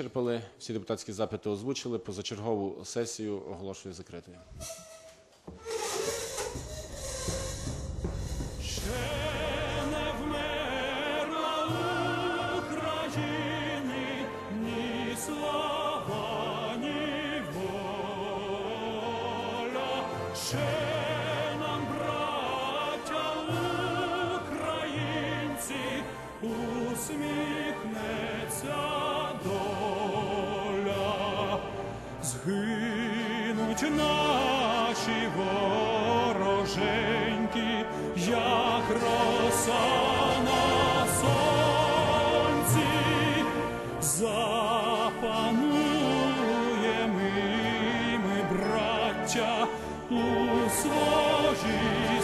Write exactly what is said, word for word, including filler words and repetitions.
Вичерпали, всі депутатські запити озвучили. Позачергову сесію оголошую закритою. Ще нам, браття українці, усміхнеться доля. Згинуть наші вороженьки, як роса на сонці. Запануємо ми, браття, у своїй